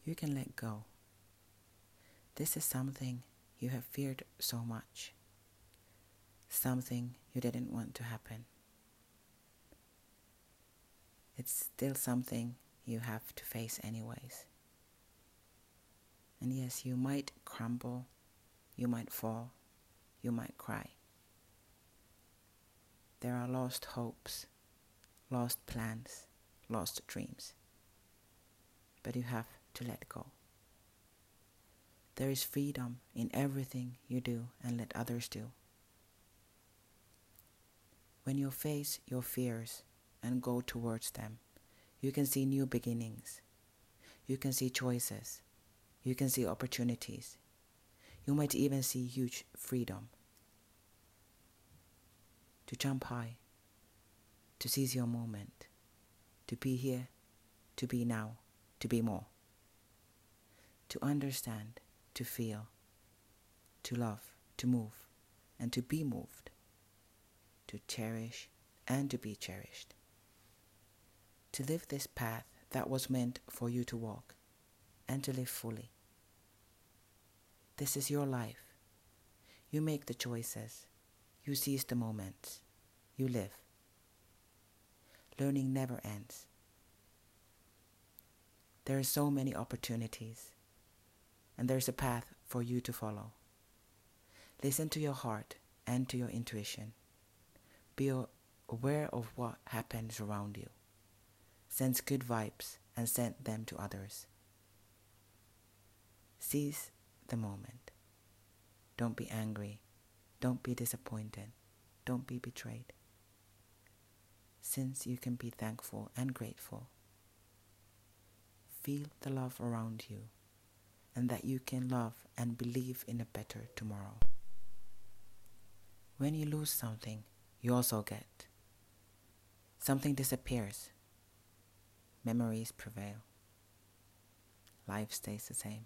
you can let go. This is something you have feared so much, something you didn't want to happen. It's still something you have to face anyways. And yes, you might crumble, you might fall, you might cry. There are lost hopes, lost plans, lost dreams. But you have to let go. There is freedom in everything you do and let others do. When you face your fears and go towards them, you can see new beginnings. You can see choices. You can see opportunities. You might even see huge freedom. To jump high, to seize your moment, to be here, to be now, to be more. To understand, to feel, to love, to move, and to be moved. To cherish and to be cherished. To live this path that was meant for you to walk and to live fully. This is your life. You make the choices. You seize the moments. You live. Learning never ends. There are so many opportunities, and there's a path for you to follow. Listen to your heart and to your intuition. Be aware of what happens around you. Sense good vibes and send them to others. Seize the moment. Don't be angry. Don't be disappointed. Don't be betrayed. Since you can be thankful and grateful. Feel the love around you, and that you can love and believe in a better tomorrow. When you lose something, you also get. Something disappears. Memories prevail. Life stays the same.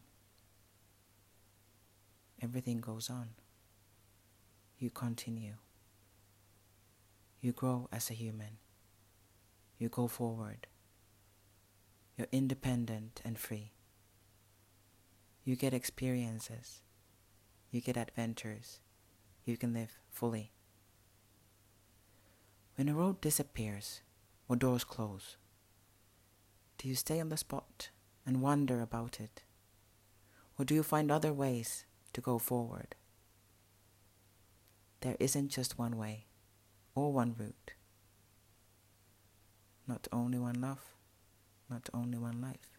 Everything goes on. You continue. You grow as a human. You go forward. You're independent and free. You get experiences. You get adventures. You can live fully. When a road disappears or doors close, do you stay on the spot and wonder about it? Or do you find other ways to go forward? There isn't just one way or one route. Not only one love, not only one life.